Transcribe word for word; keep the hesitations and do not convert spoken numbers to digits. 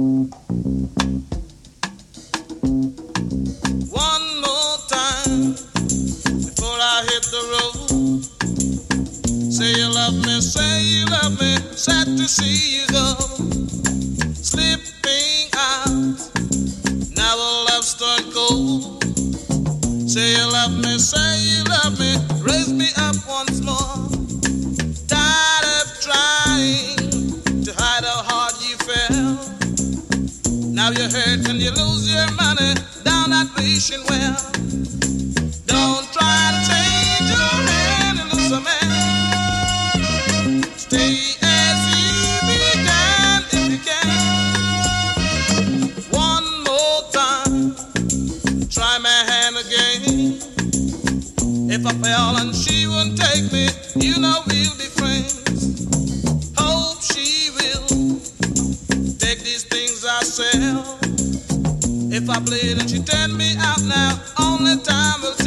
One more time before I hit the road. Say you love me, say you love me, sad to see you go. Slipping out, now the love's turned cold. Say you love me, say you love me, raise me up once more. Tired of trying to hide how hard you fell. Now you hurt and you lose your money down that wishing well. Don't try to change your man and lose a man. Stay as you began if you can. One more time, try my hand again. If I fail and she won't take me, you know we'll be friends. Hope she will take these things I sell. If I bleed and she turn me out now, only time will